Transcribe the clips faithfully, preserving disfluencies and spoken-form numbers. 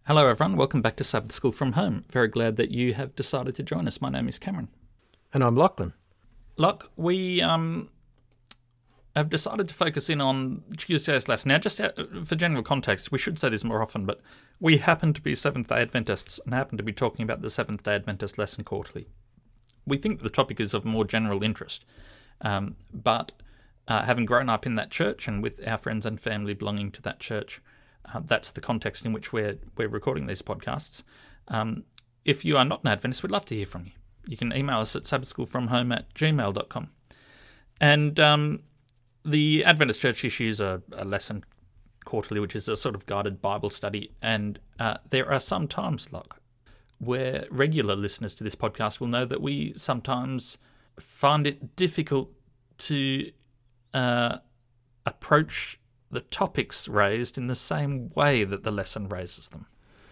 Hello everyone, welcome back to Sabbath School from Home. Very glad that you have decided to join us. My name is Cameron. And I'm Lachlan. Look, we um, have decided to focus in on Tuesday's lesson. Now, just for general context, we should say this more often, but we happen to be Seventh-day Adventists and happen to be talking about the Seventh-day Adventist lesson quarterly. We think the topic is of more general interest, um, but uh, having grown up in that church and with our friends and family belonging to that church, Uh, that's the context in which we're we're recording these podcasts. Um, if you are not an Adventist, we'd love to hear from you. You can email us at sabbathschoolfromhome at gmail dot com. And um, the Adventist Church issues a, a lesson quarterly, which is a sort of guided Bible study. And uh, there are some times, Locke, where regular listeners to this podcast will know that we sometimes find it difficult to uh, approach the topics raised in the same way that the lesson raises them.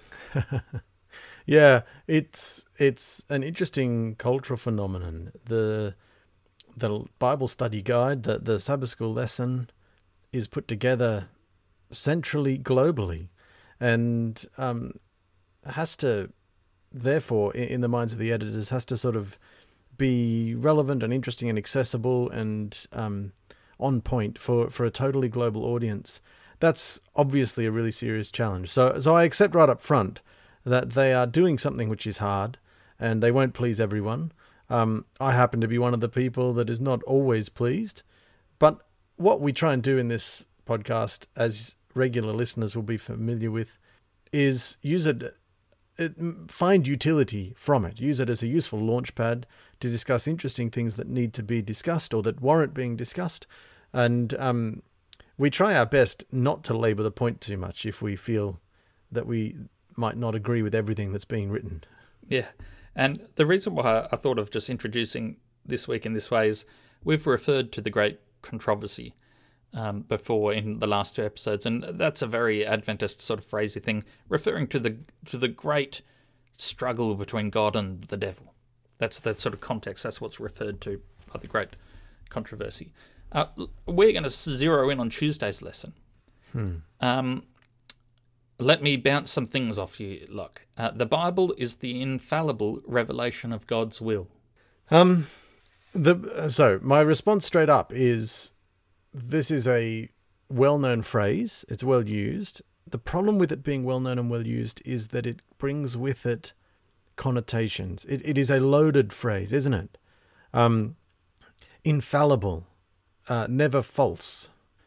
Yeah, it's it's an interesting cultural phenomenon. The the Bible study guide, the, the Sabbath school lesson, is put together centrally, globally, and um, has to, therefore, in, in the minds of the editors, has to sort of be relevant and interesting and accessible and um, on point for, for a totally global audience. That's obviously a really serious challenge. So so I accept right up front that they are doing something which is hard and they won't please everyone. Um, I happen to be one of the people that is not always pleased. But what we try and do in this podcast, as regular listeners will be familiar with, is use it, it find utility from it. Use it as a useful launch pad to discuss interesting things that need to be discussed or that warrant being discussed. And um, we try our best not to labour the point too much if we feel that we might not agree with everything that's being written. Yeah, and the reason why I thought of just introducing this week in this way is we've referred to the great controversy um, before in the last two episodes, and that's a very Adventist sort of phrasey thing, referring to the to the great struggle between God and the devil. That's that sort of context. That's what's referred to by the great controversy. Uh, we're going to zero in on Tuesday's lesson. Hmm. Um, let me bounce some things off you, Locke. Uh, the Bible is the infallible revelation of God's will. Um, the so my response straight up is, this is a well-known phrase. It's well used. The problem with it being well-known and well used is that it brings with it connotations. It it is a loaded phrase, isn't it? Um, infallible. Uh, never false.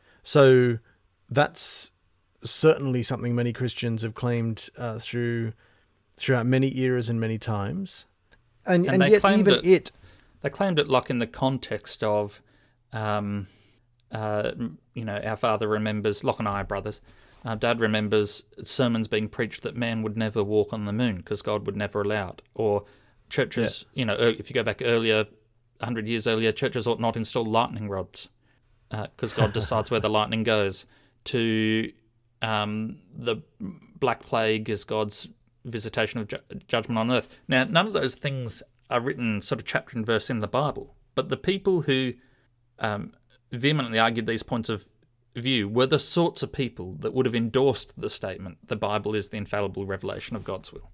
So that's certainly something many Christians have claimed uh, through throughout many eras and many times, and and, and yet even it, it they claimed it like in the context of, um, uh, you know, our father remembers. Locke and I are brothers. Our dad remembers sermons being preached that man would never walk on the moon because God would never allow it, or churches. Yeah. You know, if you go back earlier. one hundred years earlier, churches ought not install lightning rods because uh, God decides where the lightning goes, to um, the Black Plague is God's visitation of ju- judgment on earth. Now, none of those things are written sort of chapter and verse in the Bible, but the people who um, vehemently argued these points of view were the sorts of people that would have endorsed the statement, the Bible is the infallible revelation of God's will.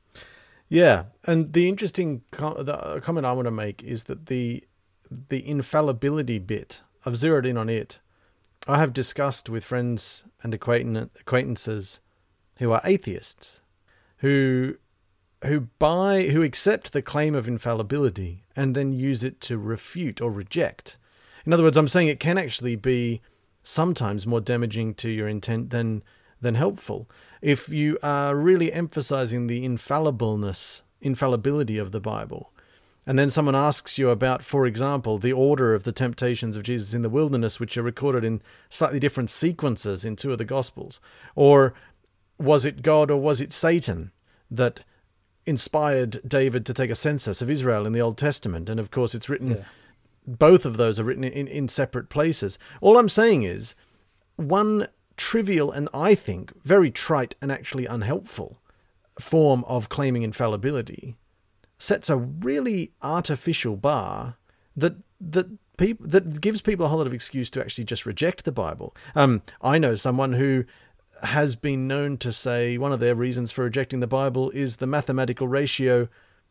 Yeah, and the interesting co- the comment I want to make is that the the infallibility bit, I've zeroed in on it. I have discussed with friends and acquaintances who are atheists, who who buy who accept the claim of infallibility and then use it to refute or reject. In other words, I'm saying it can actually be sometimes more damaging to your intent than than helpful. If you are really emphasizing the infallibleness, infallibility of the Bible, and then someone asks you about, for example, the order of the temptations of Jesus in the wilderness, which are recorded in slightly different sequences in two of the Gospels, or was it God or was it Satan that inspired David to take a census of Israel in the Old Testament? And of course, it's written, yeah. Both of those are written in, in separate places. All I'm saying is, one trivial and I think very trite and actually unhelpful form of claiming infallibility sets a really artificial bar that that people that gives people a whole lot of excuse to actually just reject the Bible. Um, I know someone who has been known to say one of their reasons for rejecting the Bible is the mathematical ratio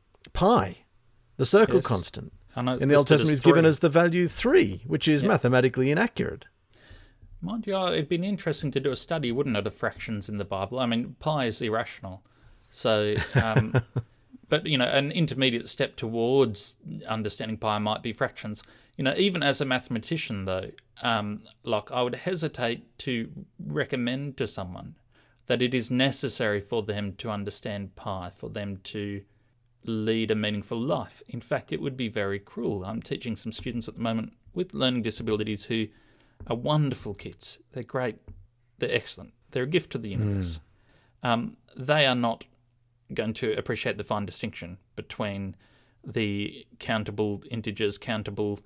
pi, the circle Yes. constant. I know it's In the Old listed Testament as is given three. as the value three, which is Yeah. mathematically inaccurate. Mind you, it'd been interesting to do a study, wouldn't it, of fractions in the Bible? I mean, pi is irrational. So, um, but, you know, an intermediate step towards understanding pi might be fractions. You know, even as a mathematician, though, um, like I would hesitate to recommend to someone that it is necessary for them to understand pi, for them to lead a meaningful life. In fact, it would be very cruel. I'm teaching some students at the moment with learning disabilities who are wonderful kids. They're great. They're excellent. They're a gift to the universe. Mm. Um, they are not going to appreciate the fine distinction between the countable integers, countable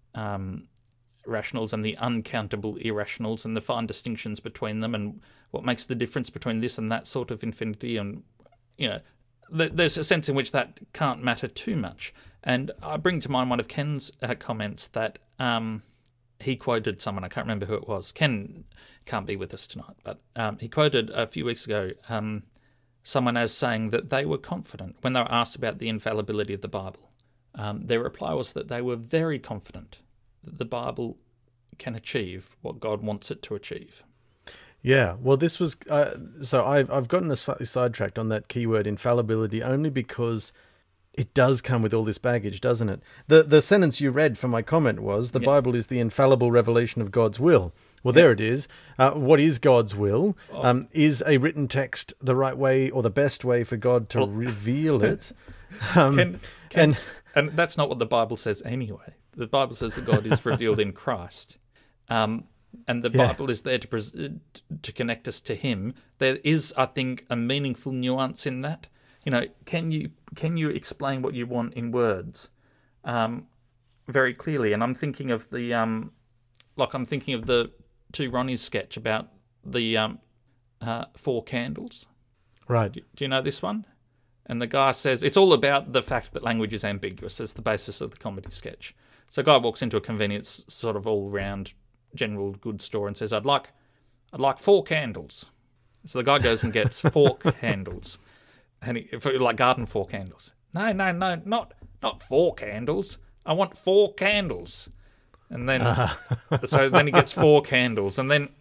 um, rationals, and the uncountable irrationals, and the fine distinctions between them, and what makes the difference between this and that sort of infinity. And, you know, th- there's a sense in which that can't matter too much. And I bring to mind one of Ken's uh, comments that... Um, he quoted someone, I can't remember who it was. Ken can't be with us tonight, but um, he quoted a few weeks ago um, someone as saying that they were confident when they were asked about the infallibility of the Bible. Um, their reply was that they were very confident that the Bible can achieve what God wants it to achieve. Yeah, well, this was... Uh, so I've, I've gotten a slightly sidetracked on that keyword infallibility only because... it does come with all this baggage, doesn't it? The the sentence you read from my comment was, the Yep. Bible is the infallible revelation of God's will. Well, there it is. Uh, what is God's will? Oh. Um, is a written text the right way or the best way for God to Well- reveal it? Um, Ken, Ken, and and that's not what the Bible says anyway. The Bible says that God is revealed in Christ. Um, and the Yeah. Bible is there to pres- to connect us to Him. There is, I think, a meaningful nuance in that. You know, can you can you explain what you want in words um, very clearly? And I'm thinking of the um, like I'm thinking of the Two Ronnies sketch about the um, uh, four candles. right, Do, do you know this one? And the guy says it's all about the fact that language is ambiguous as the basis of the comedy sketch. So a guy walks into a convenience sort of all round general goods store and says, "I'd like, I'd like four candles." So the guy goes and gets fork handles. And he, for, like garden fork candles. No, no, no, not not four candles. I want four candles. And then, uh-huh. so then he gets four candles, and then,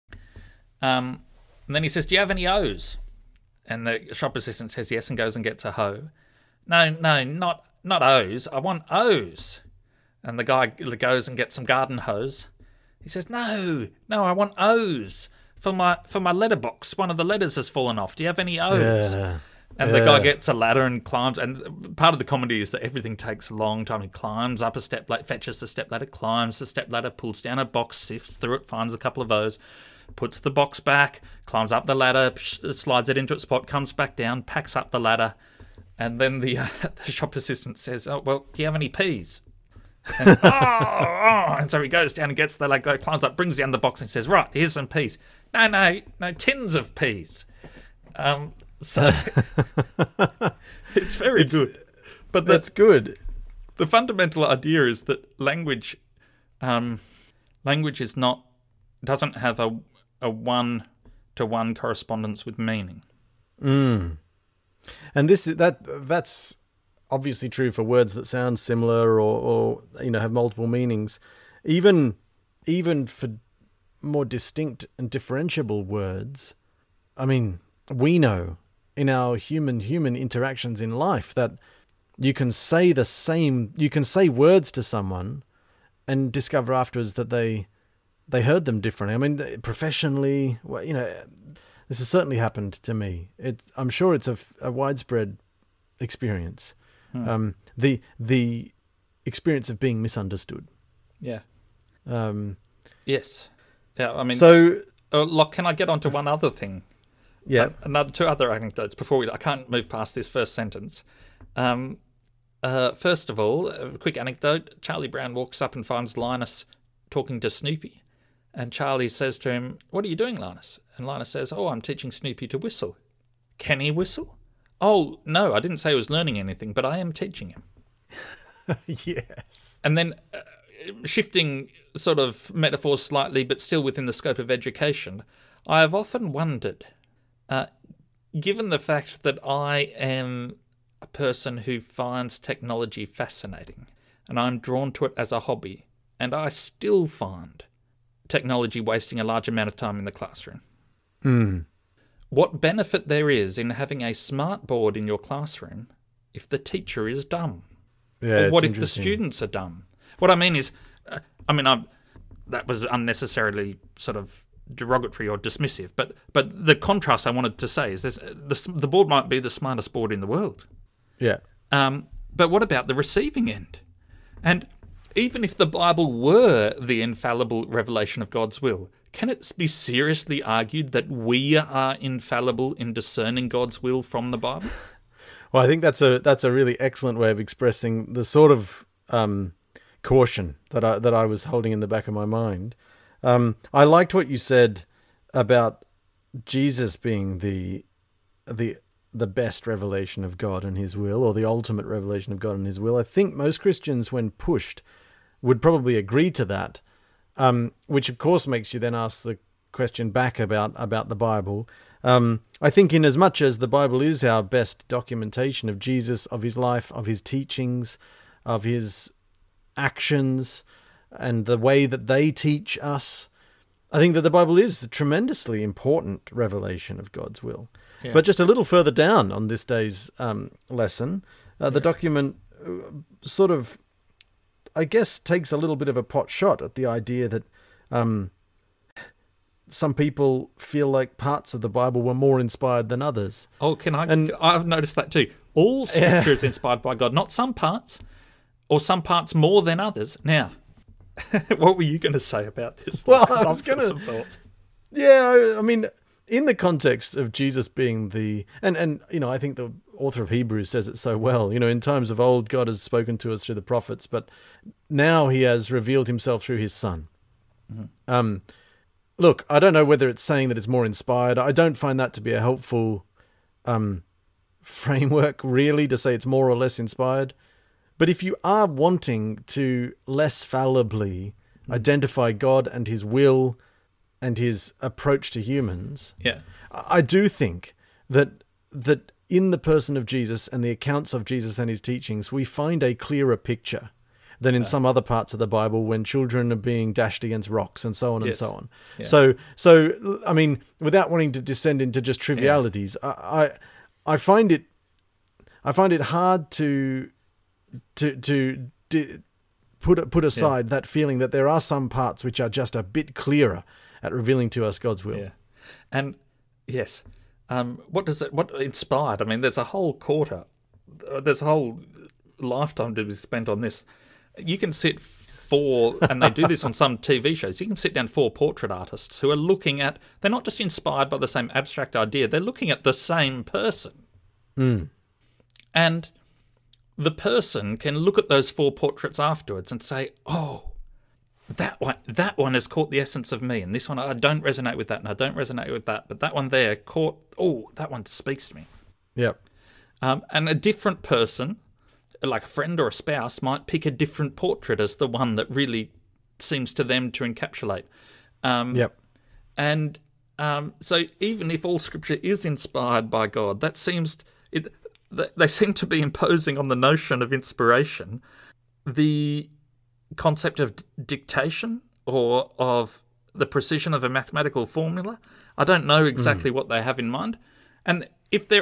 um, and then he says, "Do you have any O's?" And the shop assistant says yes, and goes and gets a hoe. No, no, not not O's. I want O's. And the guy goes and gets some garden hose. He says, "No, no, I want O's for my for my letterbox. One of the letters has fallen off. Do you have any O's?" yeah. And Yeah. the guy gets a ladder and climbs. And part of the comedy is that everything takes a long time. He climbs up a step ladder, fetches the step ladder, climbs the step ladder, pulls down a box, sifts through it, finds a couple of O's, puts the box back, climbs up the ladder, slides it into its spot, comes back down, packs up the ladder. And then the, uh, the shop assistant says, "Oh, well, do you have any P's?" And, oh, oh, and so he goes down and gets the ladder, climbs up, brings down the box and says, "Right, here's some peas." No, no, no, tins of peas. Um, so it's very It's- good. But the, That's good. the fundamental idea is that language, um, language is not doesn't have a a one to one correspondence with meaning. Mm. And this that that's obviously true for words that sound similar or, or you know have multiple meanings. Even even for more distinct and differentiable words, I mean, we know in our human human interactions in life that you can say the same you can say words to someone and discover afterwards that they they heard them differently. I mean, professionally, well, you know, this has certainly happened to me. It, I'm sure it's a, a widespread experience. Hmm. Um, the the experience of being misunderstood. Yeah. Um, Yes. Yeah. I mean, so uh, look, can I get on to one other thing? yeah, Another two other anecdotes before we. I can't move past this first sentence. Um, uh, first of all, a quick anecdote. Charlie Brown walks up and finds Linus talking to Snoopy, and Charlie says to him, "What are you doing, Linus?" And Linus says, "Oh, I'm teaching Snoopy to whistle." "Can he whistle?" "Oh, no, I didn't say he was learning anything, but I am teaching him." yes, And then uh, shifting sort of metaphors slightly, but still within the scope of education, I have often wondered, uh, given the fact that I am a person who finds technology fascinating, and I'm drawn to it as a hobby, and I still find technology wasting a large amount of time in the classroom. Mm. What benefit there is in having a smart board in your classroom if the teacher is dumb? Yeah, Or what it's if the interesting. students are dumb? What I mean is, uh, I mean, I'm, that was unnecessarily sort of derogatory or dismissive, but but the contrast I wanted to say is this: the the board might be the smartest board in the world, Yeah. um, but what about the receiving end? And even if the Bible were the infallible revelation of God's will, can it be seriously argued that we are infallible in discerning God's will from the Bible? Well, I think that's a that's a really excellent way of expressing the sort of um, caution that I that I was holding in the back of my mind. Um, I liked what you said about Jesus being the the the best revelation of God and His will, or the ultimate revelation of God and His will. I think most Christians, when pushed, would probably agree to that. Um, which of course makes you then ask the question back about about the Bible. Um, I think in as much as the Bible is our best documentation of Jesus, of His life, of His teachings, of His actions, and the way that they teach us, I think that the Bible is a tremendously important revelation of God's will. Yeah. But just a little further down on this day's um, lesson, uh, the Yeah. document uh, sort of, I guess, takes a little bit of a pot shot at the idea that um, some people feel like parts of the Bible were more inspired than others. Oh, can I? And- I've noticed that too. All Scripture is inspired by God, not some parts, or some parts more than others. Now, what were you going to say about this? Well, Like, I was I've got gonna- some thoughts. Yeah, I, I mean, in the context of Jesus being the, and, and, you know, I think the author of Hebrews says it so well, you know, in times of old, God has spoken to us through the prophets, but now He has revealed Himself through His Son. Mm-hmm. Um, look, I don't know whether it's saying that it's more inspired. I don't find that to be a helpful um, framework, really, to say it's more or less inspired. But if you are wanting to less fallibly identify God and His will and His approach to humans, Yeah. I do think that that in the person of Jesus and the accounts of Jesus and His teachings, we find a clearer picture than in some other parts of the Bible when children are being dashed against rocks and so on and Yes. so on. Yeah. So, so I mean, without wanting to descend into just trivialities, I, I I find it I find it hard to to to di- put put aside that feeling that there are some parts which are just a bit clearer at revealing to us God's will. Yeah. And yes, um, what does it? What inspired? I mean, there's a whole quarter, uh, there's a whole lifetime to be spent on this. You can sit four, and they do this on some T V shows. You can sit down four portrait artists who are looking at. They're not just inspired by the same abstract idea. They're looking at the same person, Mm. and the person can look at those four portraits afterwards and say, "Oh, that one, that one has caught the essence of me, and this one I don't resonate with that, and I don't resonate with that, but that one there caught. Oh, that one speaks to me." Yep. Um, and a different person, like a friend or a spouse, might pick a different portrait as the one that really seems to them to encapsulate. Um, Yep. And um, so, even if all Scripture is inspired by God, that seems it. They seem to be imposing on the notion of inspiration the concept of d- dictation or of the precision of a mathematical formula. I don't know exactly mm. what they have in mind. And if there,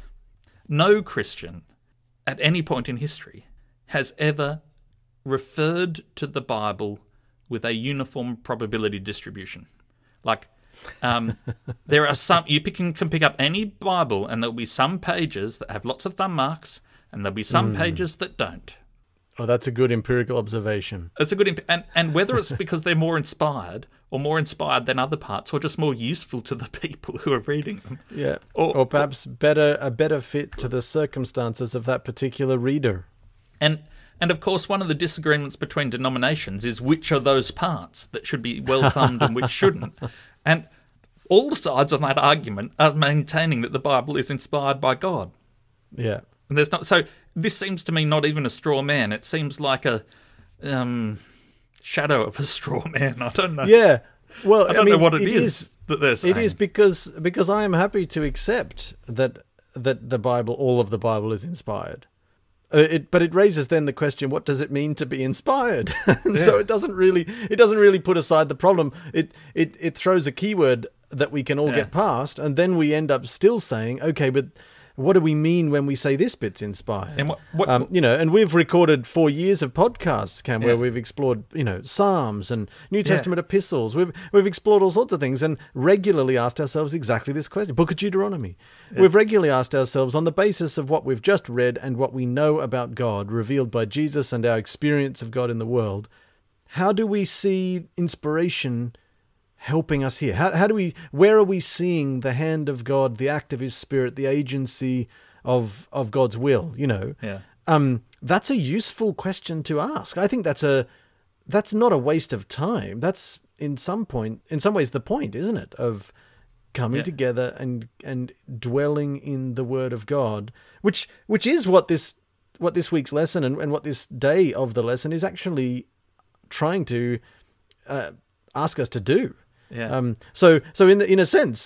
no Christian at any point in history has ever referred to the Bible with a uniform probability distribution. Like, um, there are some, you pick, can pick up any Bible and there'll be some pages that have lots of thumb marks and there'll be some mm. pages that don't. Oh, that's a good empirical observation. It's a good, imp- and, and whether it's because they're more inspired or more inspired than other parts or just more useful to the people who are reading them. Yeah, or, or perhaps better a better fit to the circumstances of that particular reader. And and of course, one of the disagreements between denominations is which are those parts that should be well-thumbed and which shouldn't. And all sides on that argument are maintaining that the Bible is inspired by God. Yeah. And there's not, so this seems to me not even a straw man. It seems like a um, shadow of a straw man. I don't know. Yeah. Well, I don't I mean, know what it, it is, is that they're saying. It is because because I am happy to accept that that the Bible, all of the Bible, is inspired. Uh, it, but it raises then the question: what does it mean to be inspired? and Yeah. So it doesn't really it doesn't really put aside the problem. It it it throws a keyword that we can all Yeah. get past, and then we end up still saying, okay, but what do we mean when we say this bit's inspired? And what, what, Um, you know, and we've recorded four years of podcasts, Cam, where Yeah. we've explored, you know, Psalms and New Yeah. Testament epistles. We've we've explored all sorts of things and regularly asked ourselves exactly this question. Book of Deuteronomy. We've regularly asked ourselves, on the basis of what we've just read and what we know about God, revealed by Jesus and our experience of God in the world, how do we see inspiration helping us here? How, how do we, where are we seeing the hand of God, the act of his Spirit, the agency of of God's will, you know? yeah. Um, that's a useful question to ask. I think that's a that's not a waste of time. That's in some point, in some ways, the point, isn't it, of coming Yeah. together and and dwelling in the Word of God, which which is what this what this week's lesson and, and what this day of the lesson is actually trying to uh, ask us to do. Yeah. Um, so so in the, in a sense,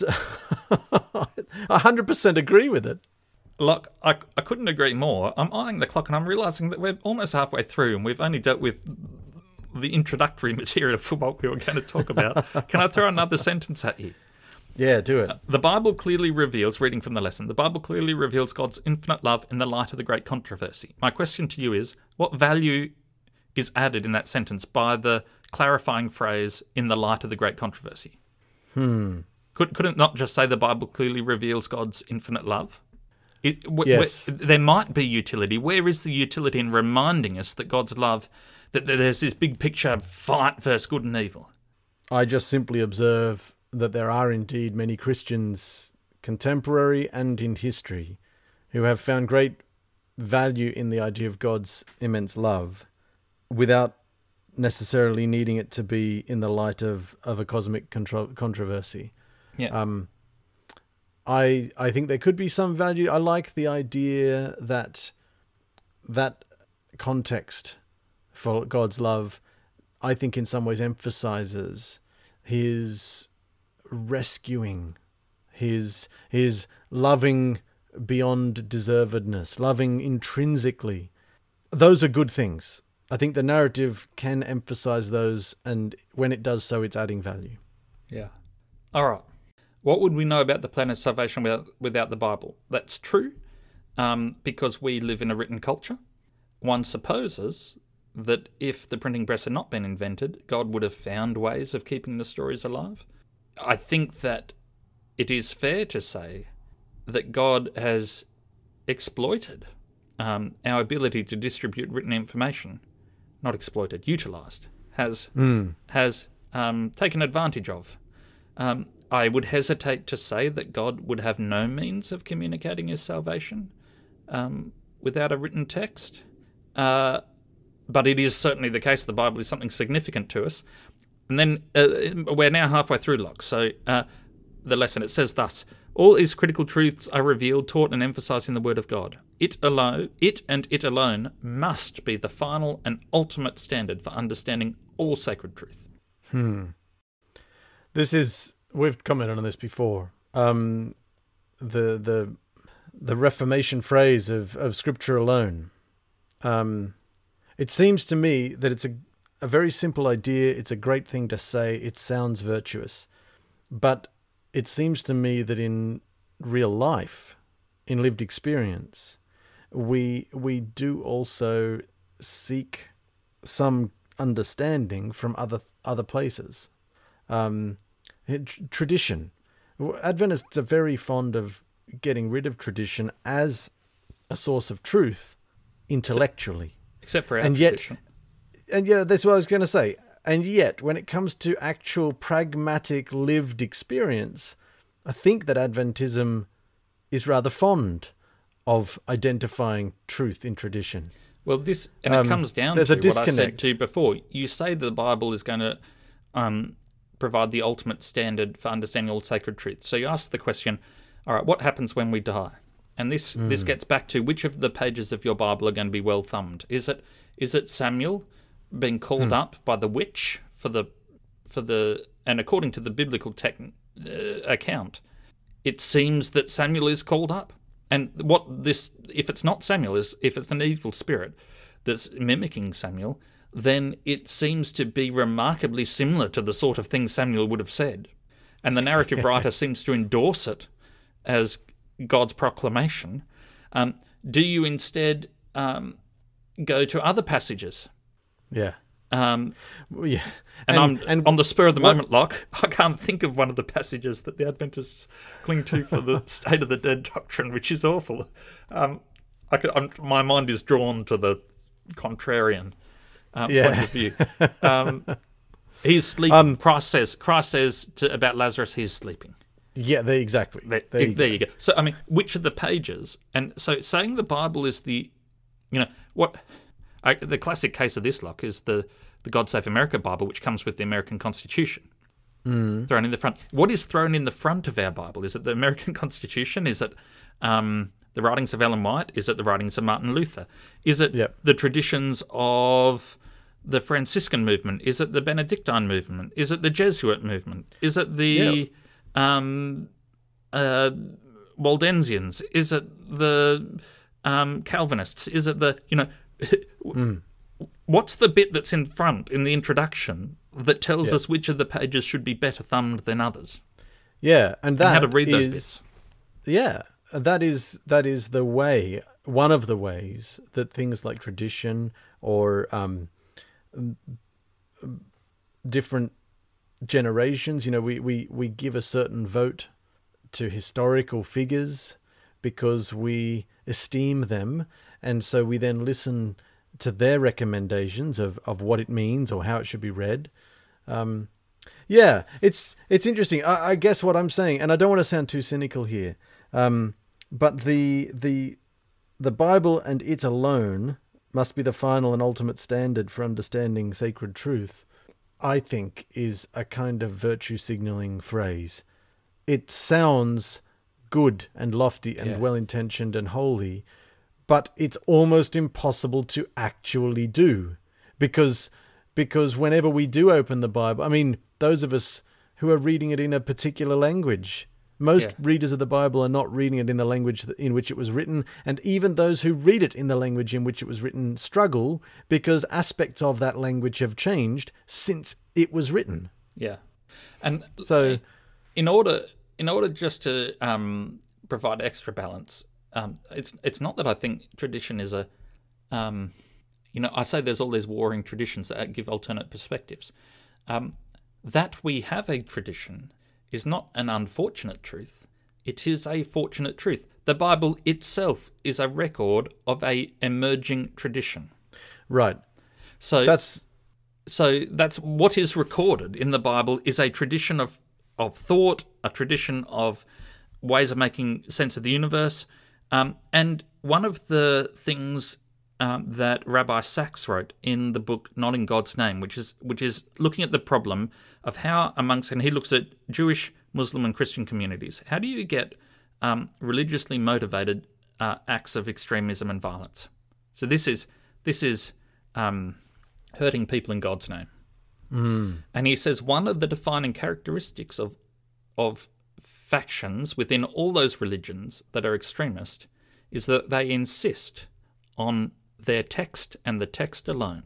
I hundred percent agree with it. Look, I, I couldn't agree more. I'm eyeing the clock and I'm realising that we're almost halfway through and we've only dealt with the introductory material for what we were going to talk about. Can I throw another sentence at you? Yeah, do it. The Bible clearly reveals, reading from the lesson, the Bible clearly reveals God's infinite love in the light of the great controversy. My question to you is, what value is added in that sentence by the clarifying phrase, in the light of the great controversy? Hmm. Could, could it not just say the Bible clearly reveals God's infinite love? It, w- Yes. w- there might be utility. Where is the utility in reminding us that God's love, that that there's this big picture of fight versus good and evil? I just simply observe that there are indeed many Christians, contemporary and in history, who have found great value in the idea of God's immense love without necessarily needing it to be in the light of, of a cosmic contro- controversy. Yeah. Um, I I think there could be some value. I like the idea that that context for God's love, I think in some ways emphasizes his rescuing, his his loving beyond deservedness, loving intrinsically. Those are good things. I think the narrative can emphasize those, and when it does so, it's adding value. Yeah. All right. What would we know about the plan of salvation without, without the Bible? That's true, um, because we live in a written culture. One supposes that if the printing press had not been invented, God would have found ways of keeping the stories alive. I think that it is fair to say that God has exploited um, our ability to distribute written information. Not exploited, utilised. Has, Mm. has um, taken advantage of. Um, I would hesitate to say that God would have no means of communicating his salvation um, without a written text. Uh, but it is certainly the case the Bible is something significant to us. And then uh, we're now halfway through, Locke. So uh, the lesson, it says thus, all these critical truths are revealed, taught and emphasised in the Word of God. It alone, it and it alone must be the final and ultimate standard for understanding all sacred truth. Hmm. This is, we've commented on this before. Um, the the the Reformation phrase of, of Scripture alone. Um, it seems to me that it's a a very simple idea. It's a great thing to say. It sounds virtuous, but it seems to me that in real life, in lived experience, we we do also seek some understanding from other other places. Um, tradition. Adventists are very fond of getting rid of tradition as a source of truth intellectually. Except for our And yet- tradition. And yeah, that's what I was going to say. And yet, when it comes to actual pragmatic lived experience, I think that Adventism is rather fond of identifying truth in tradition. Well, this, and Um, it comes down there's to a what I said disconnect. to you before. You say the Bible is going to um, provide the ultimate standard for understanding all sacred truth. So you ask the question, all right, what happens when we die? And this this gets back to which of the pages of your Bible are going to be well thumbed. Is it is it Samuel being called up by the witch for the for the and according to the biblical tech, uh, account, it seems that Samuel is called up. And what this, if it's not Samuel, is if it's an evil spirit that's mimicking Samuel, then it seems to be remarkably similar to the sort of thing Samuel would have said. And the narrative writer seems to endorse it as God's proclamation. Um, do you instead um, go to other passages? Yeah. Um, Well, yeah. and, I'm and on the spur of the what- moment, Locke, I can't think of one of the passages that the Adventists cling to for the state of the dead doctrine, which is awful. Um, I could, I'm, my mind is drawn to the contrarian uh, Yeah. point of view. Um, he's sleeping. Um, Christ says. Christ says to, about Lazarus, he's sleeping. Yeah, they, exactly. There, There you there go. you go. So I mean, which of the pages? And so saying the Bible is the, you know, what I, the classic case of this, Locke, is the the God Save America Bible, which comes with the American Constitution Mm. thrown in the front. What is thrown in the front of our Bible? Is it the American Constitution? Is it um, the writings of Ellen White? Is it the writings of Martin Luther? Is it Yep. the traditions of the Franciscan movement? Is it the Benedictine movement? Is it the Jesuit movement? Is it the um, uh, Waldensians? Is it the um, Calvinists? Is it the, you know, Mm. what's the bit that's in front in the introduction that tells Yeah. us which of the pages should be better thumbed than others? Yeah, and that And how to read those is- bits. Yeah, that is that is the way. One of the ways that things like tradition or um, different generations, you know, we, we, we give a certain vote to historical figures because we esteem them, and so we then listen to their recommendations of, of what it means or how it should be read. Um, yeah, it's it's interesting. I, I guess what I'm saying, and I don't want to sound too cynical here, um, but the the the Bible and it alone must be the final and ultimate standard for understanding sacred truth, I think is a kind of virtue signaling phrase. It sounds good and lofty and Yeah. well-intentioned and holy, but it's almost impossible to actually do because because whenever we do open the Bible, I mean, those of us who are reading it in a particular language, most Yeah. readers of the Bible are not reading it in the language that- in which it was written, and even those who read it in the language in which it was written struggle because aspects of that language have changed since it was written. Yeah, and So- in order in order just to um, provide extra balance, um, it's it's not that I think tradition is a, um, you know, I say there's all these warring traditions that give alternate perspectives. Um, that we have a tradition is not an unfortunate truth; it is a fortunate truth. The Bible itself is a record of a emerging tradition. Right. So That's So that's what is recorded in the Bible is a tradition of, of thought, a tradition of ways of making sense of the universe. Um, and one of the things um, that Rabbi Sachs wrote in the book Not in God's Name, which is which is looking at the problem of how amongst, and he looks at Jewish, Muslim and Christian communities, how do you get um, religiously motivated uh, acts of extremism and violence? So this is this is um, hurting people in God's name. mm, And he says one of the defining characteristics of of factions within all those religions that are extremist is that they insist on their text and the text alone.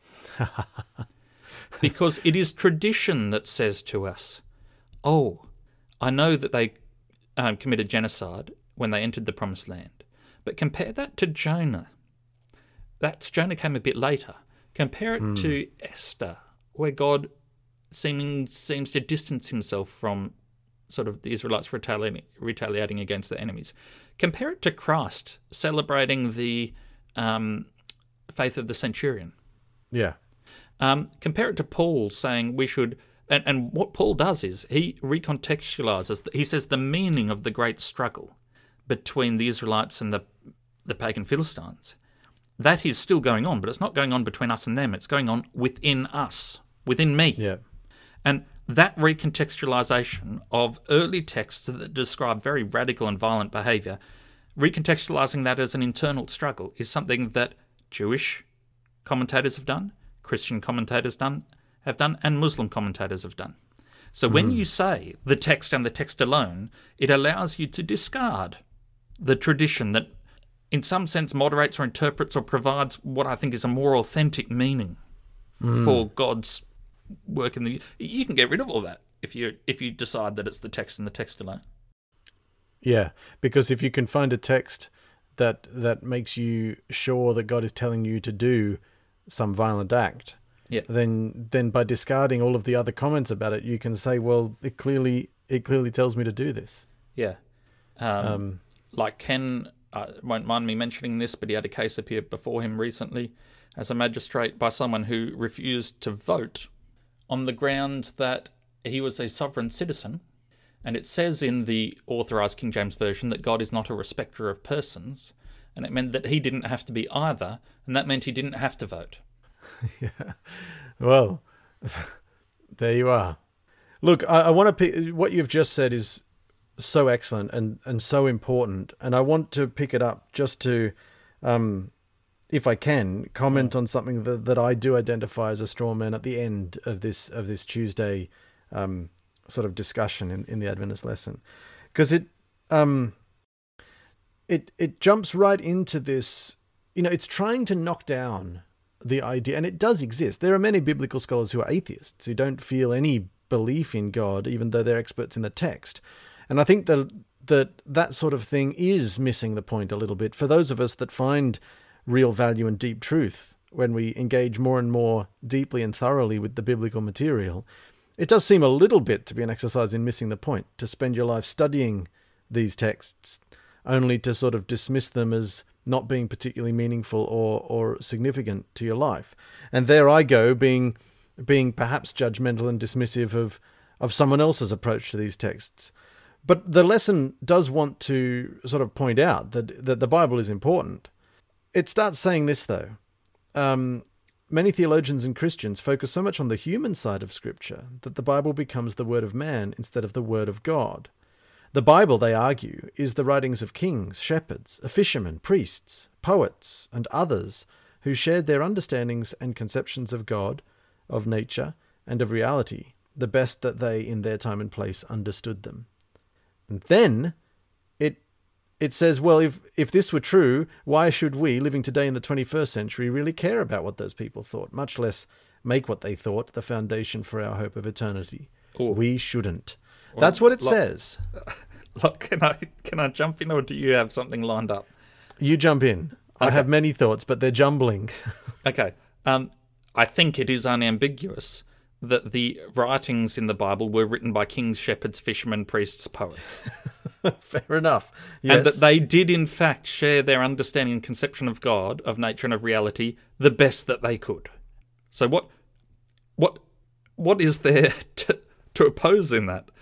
Because it is tradition that says to us, oh, I know that they um, committed genocide when they entered the Promised Land, but compare that to Jonah. That's Jonah came a bit later. Compare it to Esther, where God seeming, seems to distance himself from sort of the Israelites retaliating, retaliating against their enemies. Compare it to Christ celebrating the um, faith of the centurion. yeah. Um, compare it to Paul saying we should, and, and what Paul does is he recontextualizes, he says the meaning of the great struggle between the Israelites and the, the pagan Philistines. That is still going on, but it's not going on between us and them. It's going on within us, within me. Yeah. And that recontextualization of early texts that describe very radical and violent behavior, recontextualizing that as an internal struggle is something that Jewish commentators have done, Christian commentators done have done, and Muslim commentators have done. So when you say the text and the text alone, it allows you to discard the tradition that in some sense moderates or interprets or provides what I think is a more authentic meaning mm. for God's work in the... You can get rid of all that if you if you decide that it's the text and the text alone. Yeah, because if you can find a text that that makes you sure that God is telling you to do some violent act... Yeah. Then, then by discarding all of the other comments about it, you can say, "Well, it clearly, it clearly tells me to do this." Yeah, um, um, like Ken uh, won't mind me mentioning this, but he had a case appear before him recently as a magistrate by someone who refused to vote on the grounds that he was a sovereign citizen, and it says in the Authorized King James Version that God is not a respecter of persons, and it meant that he didn't have to be either, and that meant he didn't have to vote. Yeah, well, there you are. Look, I, I want to pick what you've just said is so excellent and, and so important, and I want to pick it up just to, um, if I can, comment on something that, that I do identify as a straw man at the end of this of this Tuesday um, sort of discussion in, in the Adventist lesson, because it um it it jumps right into this. You know, it's trying to knock down the idea, and it does exist. There are many biblical scholars who are atheists, who don't feel any belief in God, even though they're experts in the text. And I think that that, that sort of thing is missing the point a little bit for those of us that find real value and deep truth when we engage more and more deeply and thoroughly with the biblical material. It does seem a little bit to be an exercise in missing the point, to spend your life studying these texts only to sort of dismiss them as not being particularly meaningful or or significant to your life. And there I go, being being perhaps judgmental and dismissive of of someone else's approach to these texts. But the lesson does want to sort of point out that, that the Bible is important. It starts saying this, though. Um, many theologians and Christians focus so much on the human side of Scripture that the Bible becomes the word of man instead of the word of God. The Bible, they argue, is the writings of kings, shepherds, fishermen, priests, poets, and others who shared their understandings and conceptions of God, of nature, and of reality, the best that they in their time and place understood them. And then it it says, well, if, if this were true, why should we, living today in the twenty-first century, really care about what those people thought, much less make what they thought the foundation for our hope of eternity? Ooh. We shouldn't. Well, that's what it look, says. Look, can I can I jump in, or do you have something lined up? You jump in. Okay. I have many thoughts, but they're jumbling. Okay. Um, I think it is unambiguous that the writings in the Bible were written by kings, shepherds, fishermen, priests, poets. Fair enough. Yes. And that they did, in fact, share their understanding and conception of God, of nature, and of reality the best that they could. So what, what, what is there to, to oppose in that?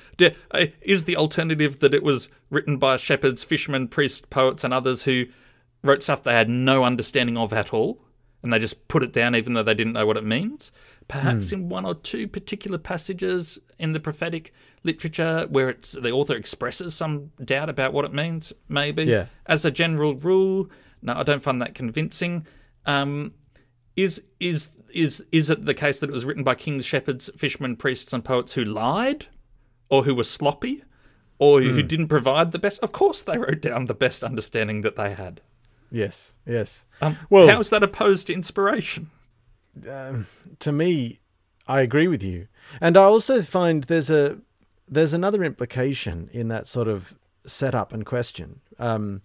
Is the alternative that it was written by shepherds, fishermen, priests, poets, and others who wrote stuff they had no understanding of at all, and they just put it down even though they didn't know what it means? Perhaps mm. in one or two particular passages in the prophetic literature where it's the author expresses some doubt about what it means, maybe. Yeah. As a general rule, no, I don't find that convincing. Um, is is is is it the case that it was written by kings, shepherds, fishermen, priests, and poets who lied? Or who were sloppy, or mm. who didn't provide the best? Of course they wrote down the best understanding that they had. Yes, yes. Um, well, how is that opposed to inspiration? Um, to me, I agree with you. And I also find there's a there's another implication in that sort of setup and question. Um,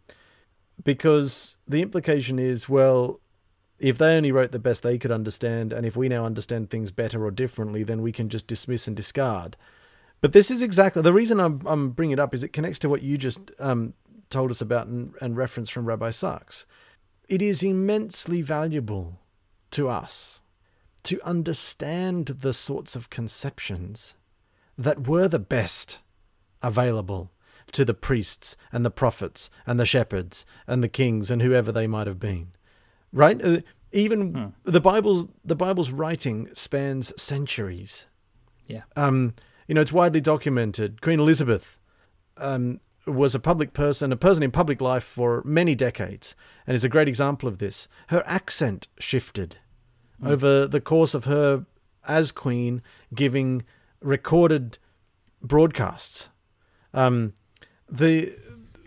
because the implication is, well, if they only wrote the best they could understand, and if we now understand things better or differently, then we can just dismiss and discard. But this is exactly the reason I'm, I'm bringing it up is it connects to what you just um, told us about and, and reference from Rabbi Sachs. It is immensely valuable to us to understand the sorts of conceptions that were the best available to the priests and the prophets and the shepherds and the kings and whoever they might have been. Right? Uh, even hmm. the Bible's the Bible's writing spans centuries. Yeah. Um. You know, it's widely documented. Queen Elizabeth um, was a public person, a person in public life for many decades, and is a great example of this. Her accent shifted mm. over the course of her as queen, giving recorded broadcasts. Um, the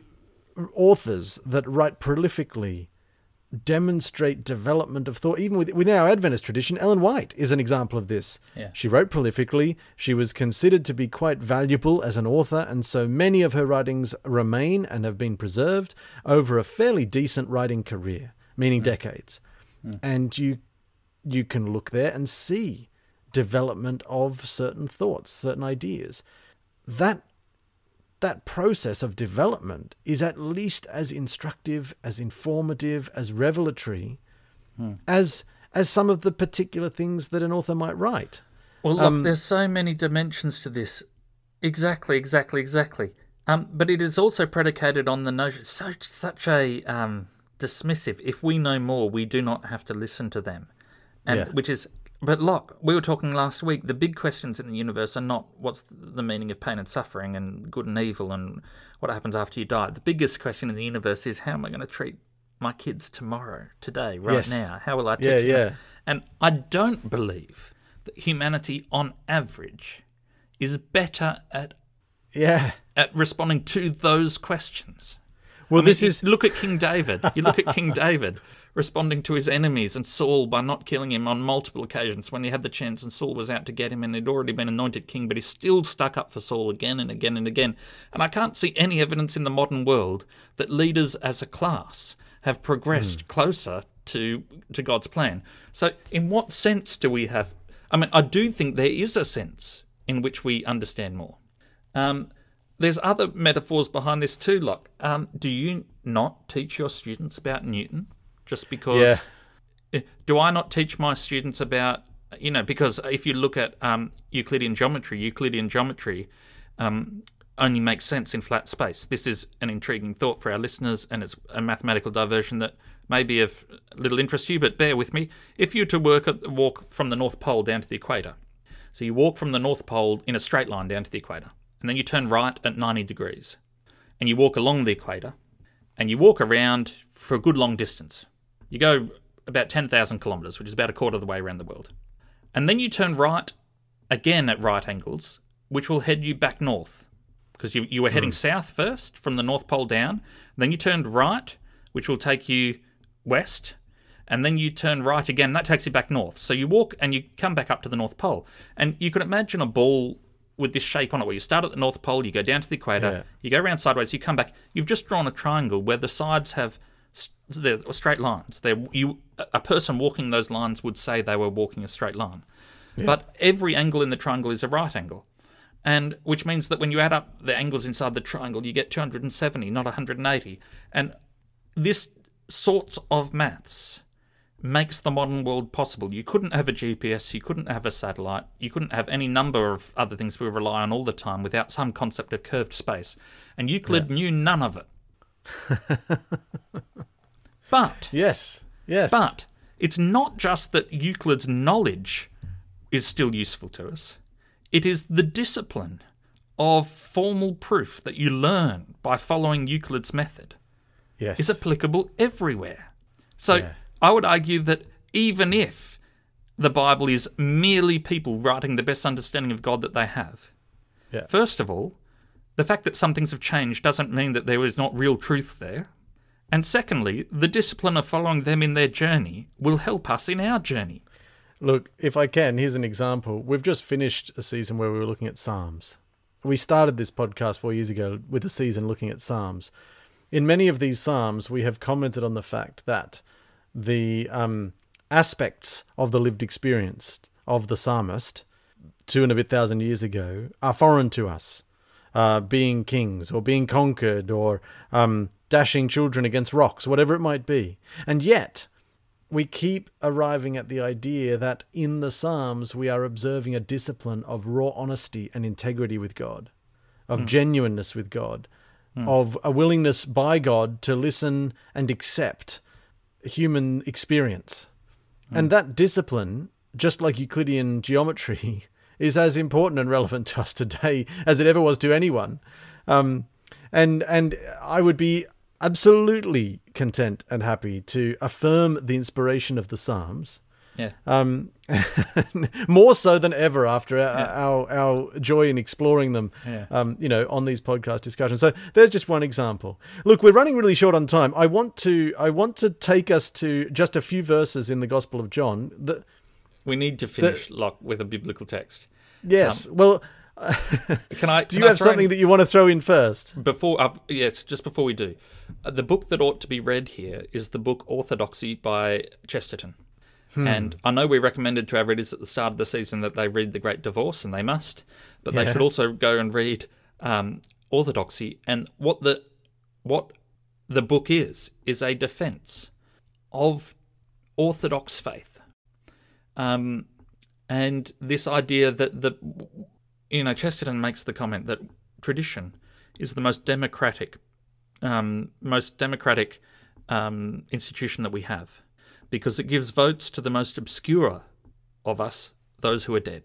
authors that write prolifically demonstrate development of thought. Even within our Adventist tradition, Ellen White is an example of this. Yeah. She wrote prolifically. She was considered to be quite valuable as an author, and so many of her writings remain and have been preserved over a fairly decent writing career, meaning mm. decades. Mm. And you you can look there and see development of certain thoughts, certain ideas. That that process of development is at least as instructive, as informative, as revelatory hmm. as as some of the particular things that an author might write. Well, look, um, there's so many dimensions to this. Exactly, exactly, exactly. Um, but it is also predicated on the notion, so, such a um, dismissive, if we know more, we do not have to listen to them. And yeah. Which is... But look, we were talking last week, the big questions in the universe are not what's the meaning of pain and suffering and good and evil and what happens after you die. The biggest question in the universe is, how am I going to treat my kids tomorrow, today, right yes. now? How will I teach yeah, them? Yeah. And I don't believe that humanity, on average, is better at yeah. at responding to those questions. Well, I mean, this is... Look at King David. You look at King David responding to his enemies and Saul by not killing him on multiple occasions when he had the chance and Saul was out to get him and he'd already been anointed king, but he still stuck up for Saul again and again and again. And I can't see any evidence in the modern world that leaders as a class have progressed mm. closer to to God's plan. So in what sense do we have... I mean, I do think there is a sense in which we understand more. Um, there's other metaphors behind this too, like, um, do you not teach your students about Newton? Just because, yeah. do I not teach my students about, you know, because if you look at um, Euclidean geometry, Euclidean geometry um, only makes sense in flat space. This is an intriguing thought for our listeners, and it's a mathematical diversion that may be of little interest to you, but bear with me. If you were to work at, walk from the North Pole down to the equator, so you walk from the North Pole in a straight line down to the equator, and then you turn right at ninety degrees, and you walk along the equator, and you walk around for a good long distance. You go about ten thousand kilometres, which is about a quarter of the way around the world. And then you turn right again at right angles, which will head you back north. Because you, you were heading mm. south first from the North Pole down. Then you turned right, which will take you west. And then you turn right again. That takes you back north. So you walk and you come back up to the North Pole. And you can imagine a ball with this shape on it, where you start at the North Pole, you go down to the equator, yeah. you go around sideways, you come back. You've just drawn a triangle where the sides have... They're straight lines. They're, you, a person walking those lines would say they were walking a straight line. Yeah. But every angle in the triangle is a right angle, and which means that when you add up the angles inside the triangle, you get two hundred seventy, not one hundred eighty. And this sort of maths makes the modern world possible. You couldn't have a G P S, you couldn't have a satellite, you couldn't have any number of other things we rely on all the time without some concept of curved space. And Euclid yeah. knew none of it. But yes, yes. But it's not just that Euclid's knowledge is still useful to us. It is the discipline of formal proof that you learn by following Euclid's method yes. is applicable everywhere. So yeah. I would argue that even if the Bible is merely people writing the best understanding of God that they have, yeah. first of all, the fact that some things have changed doesn't mean that there is not real truth there. And secondly, the discipline of following them in their journey will help us in our journey. Look, if I can, here's an example. We've just finished a season where we were looking at Psalms. We started this podcast four years ago with a season looking at Psalms. In many of these Psalms, we have commented on the fact that the um, aspects of the lived experience of the psalmist two and a bit thousand years ago are foreign to us. Uh, being kings or being conquered or um, dashing children against rocks, whatever it might be. And yet, we keep arriving at the idea that in the Psalms, we are observing a discipline of raw honesty and integrity with God, of mm. genuineness with God, mm. of a willingness by God to listen and accept human experience. Mm. And that discipline, just like Euclidean geometry, is as important and relevant to us today as it ever was to anyone. Um, and and I would be absolutely content and happy to affirm the inspiration of the Psalms Yeah. Um, more so than ever after our, Yeah. our our joy in exploring them, Yeah. um, you know, on these podcast discussions. So there's just one example. Look, we're running really short on time. I want to I want to take us to just a few verses in the Gospel of John. That, We need to finish, Locke, with a biblical text. yes. Um, well, Can I? do can you I have throw something in- that you want to throw in first? Before, uh, yes, just before we do, uh, the book that ought to be read here is the book Orthodoxy by Chesterton. Hmm. And I know we recommended to our readers at the start of the season that they read The Great Divorce, and they must, but they Yeah. should also go and read um, Orthodoxy. And what the what the book is is a defence of Orthodox faith, um, and this idea that the you know Chesterton makes the comment that tradition is the most democratic, um, most democratic um, institution that we have, because it gives votes to the most obscure of us, those who are dead.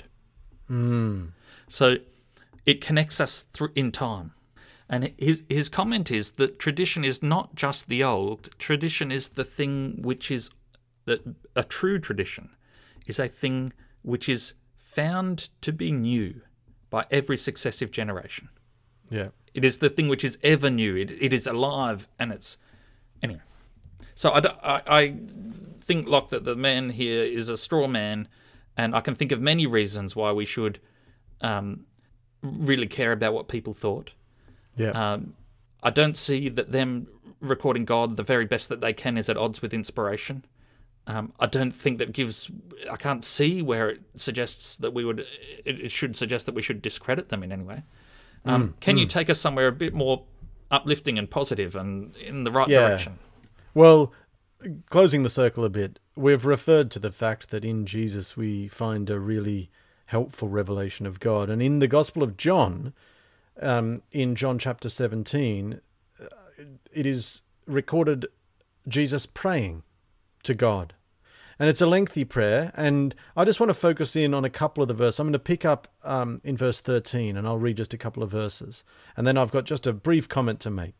Mm. So it connects us through in time. And his his comment is that tradition is not just the old. Tradition is the thing which is that a true tradition is a thing which is found to be new by every successive generation. Yeah. It is the thing which is ever new. It it is alive, and it's anyway. So I, don't- I, I think, Locke, that the man here is a straw man, and I can think of many reasons why we should um, really care about what people thought. Yeah. Um, I don't see that them recording God the very best that they can is at odds with inspiration. Um, I don't think that gives. I can't see where it suggests that we would. It, it should suggest that we should discredit them in any way. Um, Mm, can you mm. take us somewhere a bit more uplifting and positive and in the right Yeah. direction? Well, closing the circle a bit, we've referred to the fact that in Jesus we find a really helpful revelation of God. And in the Gospel of John, um, in John chapter seventeen, uh, it is recorded Jesus praying to God. And it's a lengthy prayer, and I just want to focus in on a couple of the verses. I'm going to pick up um, in verse thirteen, and I'll read just a couple of verses. And then I've got just a brief comment to make.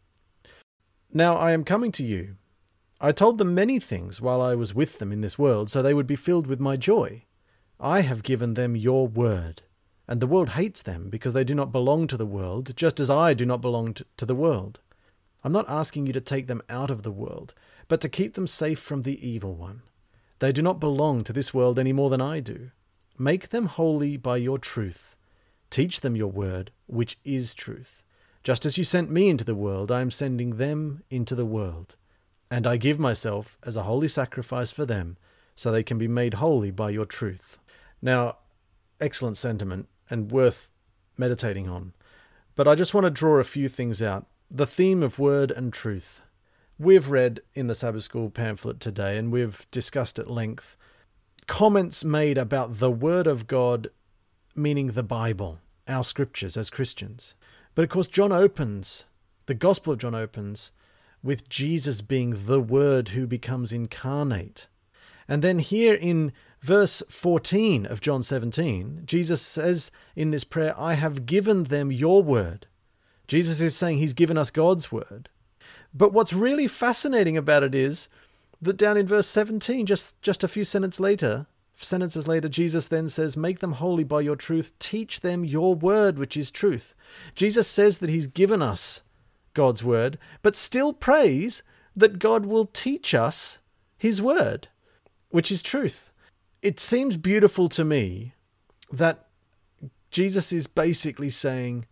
Now I am coming to you. I told them many things while I was with them in this world, so they would be filled with my joy. I have given them your word, and the world hates them because they do not belong to the world, just as I do not belong to, to the world. I'm not asking you to take them out of the world, but to keep them safe from the evil one. They do not belong to this world any more than I do. Make them holy by your truth. Teach them your word, which is truth. Just as you sent me into the world, I am sending them into the world. And I give myself as a holy sacrifice for them, so they can be made holy by your truth. Now, excellent sentiment and worth meditating on. But I just want to draw a few things out. The theme of word and truth. We've read in the Sabbath School pamphlet today, and we've discussed at length, comments made about the Word of God, meaning the Bible, our scriptures as Christians. But of course, John opens, the Gospel of John opens, with Jesus being the Word who becomes incarnate. And then here in verse fourteen of John seventeen, Jesus says in this prayer, I have given them your word. Jesus is saying he's given us God's word. But what's really fascinating about it is that down in verse seventeen, just, just a few sentences later, sentences later, Jesus then says, make them holy by your truth. Teach them your word, which is truth. Jesus says that he's given us God's word, but still prays that God will teach us his word, which is truth. It seems beautiful to me that Jesus is basically saying,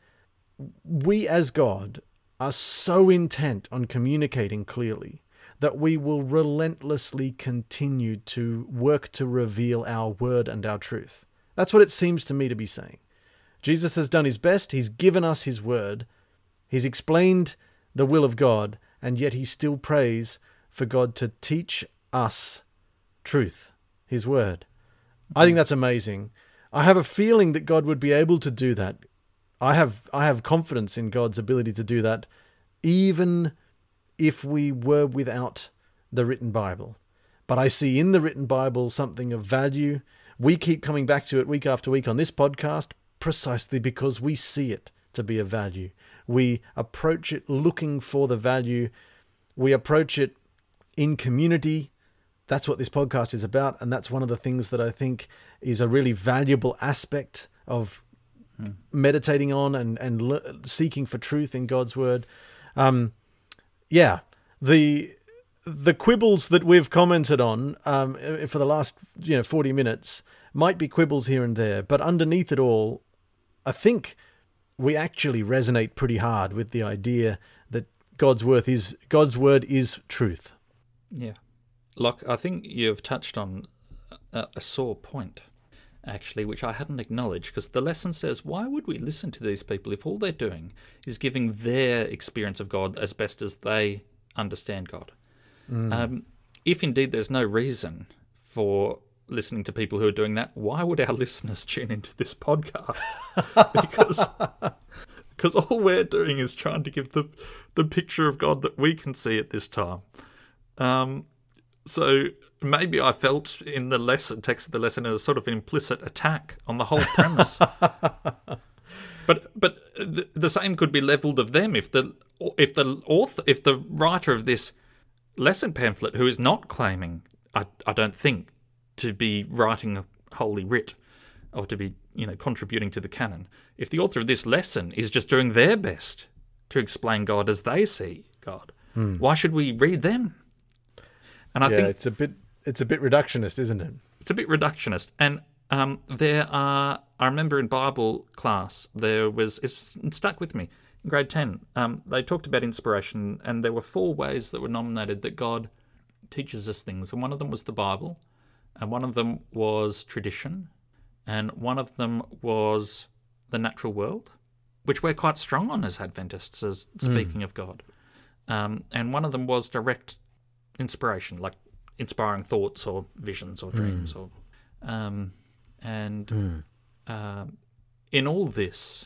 we as God are so intent on communicating clearly that we will relentlessly continue to work to reveal our word and our truth. That's what it seems to me to be saying. Jesus has done his best. He's given us his word. He's explained the will of God, and yet he still prays for God to teach us truth, his word. I think that's amazing. I have a feeling that God would be able to do that. I have I have confidence in God's ability to do that, even if we were without the written Bible. But I see in the written Bible something of value. We keep coming back to it week after week on this podcast precisely because we see it to be of value. We approach it looking for the value. We approach it in community. that's what this podcast is about, and that's one of the things that I think is a really valuable aspect of hmm. meditating on and and le- seeking for truth in God's word. Um, yeah, the the quibbles that we've commented on um, for the last you know forty minutes might be quibbles here and there, but underneath it all, I think we actually resonate pretty hard with the idea that God's word is God's word is truth. Yeah. Locke, I think you've touched on a, a sore point, actually, which I hadn't acknowledged, because the lesson says, why would we listen to these people if all they're doing is giving their experience of God as best as they understand God? Mm. Um, if indeed there's no reason for listening to people who are doing that, why would our listeners tune into this podcast? because because all we're doing is trying to give the, the picture of God that we can see at this time. Um, so maybe I felt in the lesson, text of the lesson, a sort of implicit attack on the whole premise. but but the, the same could be levelled of them if the if the author, if the writer of this lesson pamphlet, who is not claiming, I I don't think, to be writing a holy writ or to be you know contributing to the canon, if the author of this lesson is just doing their best to explain God as they see God, hmm. why should we read them? And I yeah, think it's a bit it's a bit reductionist, isn't it? It's a bit reductionist. And um, there are, I remember in Bible class, there was, it's, it stuck with me, in grade ten, um, they talked about inspiration, and there were four ways that were nominated that God teaches us things. And one of them was the Bible, and one of them was tradition, and one of them was the natural world, which we're quite strong on as Adventists, as speaking mm. of God. Um, and one of them was direct inspiration, like inspiring thoughts or visions or dreams, mm. or um, and mm. uh, in all this,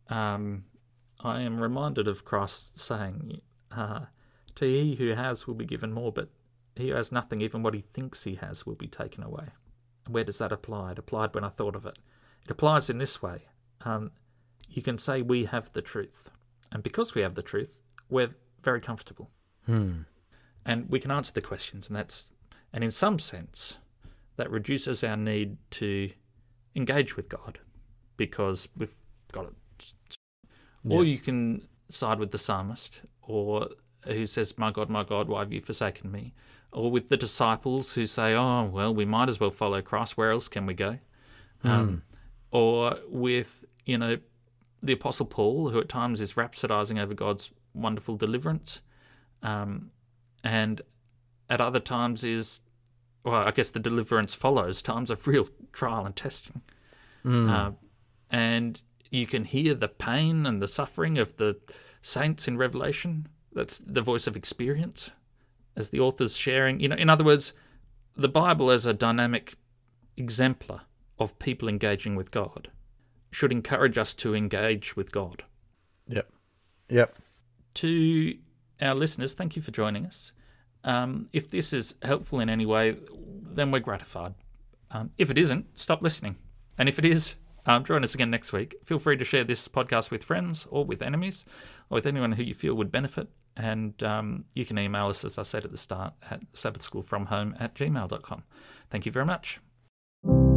um, I am reminded of Christ saying, uh, "To he who has will be given more, but he who has nothing, even what he thinks he has, will be taken away." Where does that apply? It applied when I thought of it. It applies in this way: um, you can say we have the truth, and because we have the truth, we're very comfortable. Hmm. And we can answer the questions, and that's, and in some sense, that reduces our need to engage with God because we've got it. Yeah. Or you can side with the psalmist, or who says, "My God, my God, why have you forsaken me?" Or with the disciples who say, "Oh, well, we might as well follow Christ. Where else can we go?" Mm. Um, or with, you know, the Apostle Paul, who at times is rhapsodizing over God's wonderful deliverance. Um, and at other times is, well, I guess the deliverance follows times of real trial and testing. Mm. Uh, and you can hear the pain and the suffering of the saints in Revelation. That's the voice of experience, as the author's sharing. You know, in other words, the Bible as a dynamic exemplar of people engaging with God should encourage us to engage with God. Yep. Yep. To our listeners, thank you for joining us. Um, if this is helpful in any way, then we're gratified. Um, if it isn't, stop listening. And if it is, um, join us again next week. Feel free to share this podcast with friends or with enemies or with anyone who you feel would benefit. And um, you can email us, as I said at the start, at sabbath school from home at gmail dot com. Thank you very much.